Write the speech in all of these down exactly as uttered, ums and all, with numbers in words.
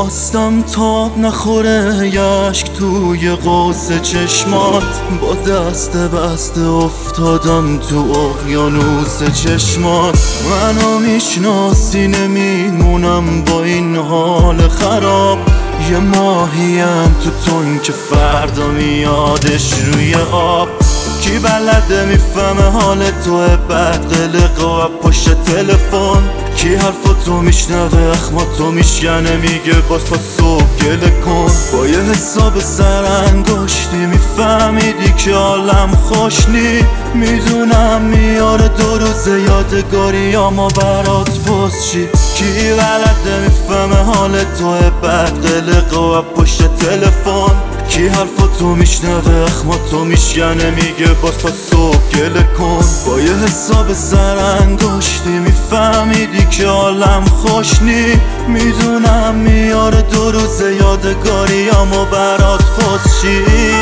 خواستم تاب نخوره یشک توی قوس چشمات، با دست بسته افتادم تو اقیانوس چشمات. منو میشناسی نمیمونم با این حال خراب، یه ماهیم تو تون که فردا میادش روی آب. کی بلده میفهمه حال توه بد قلق و پشت تلفن، کی حرفاتو میشنوه اخماتو میشکنه میگه باز تا صبح گله کن. با یه حساب سر انگشتی میفهمیدی که عالم خوش نی، میدونم میاره دو روز یادگاری اما برات پست چی. کی بلده میفهمه حال توه بد قلق و پشت تلفن، کی حرفاتو میشنوه اخماتو میشکنه میگه باز تا صبح گله کن. با یه حساب سر انگشتی میفهمیدی که عالم خوش نی، میدونم میاره دو روز یادگاری اما برات پست چی.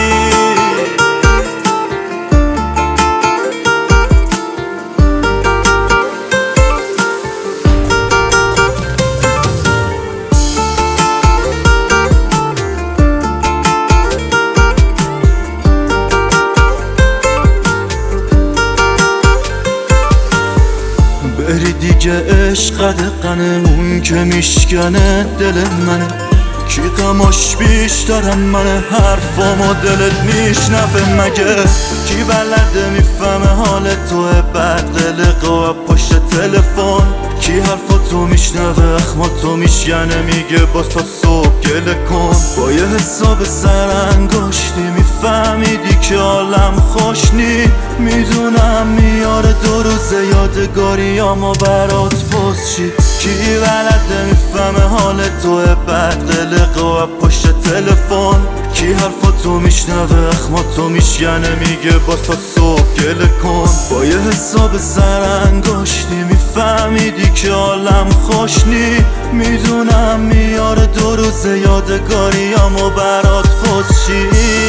بری دیگه عشق دقنه اون که میشکنه دل منه، کی غماش بیشترم منه حرفامو دلت میشنفه مگه. کی بلده میفهمه حال توه بد قلق و پشت تلفن، کی حرفاتو میشنوه اخماتو میشکنه میگه باز تا صبح گله کن. با یه حساب سر انگشتی میفهمیدی که عالم خوش نی، میدونم میاره دو روز یادگاری اما برات پست چی. کی بلده میفهمه حال توه بد قلق و پشت تلفن، کی حرفاتو میشنوه اخماتو میشکنه میگه باز تا صبح گله کن. با یه حساب سر انگشتی میفهمیدی که عالم خوش نی، میدونم میاره دو روز یادگاری اما برات پست چی.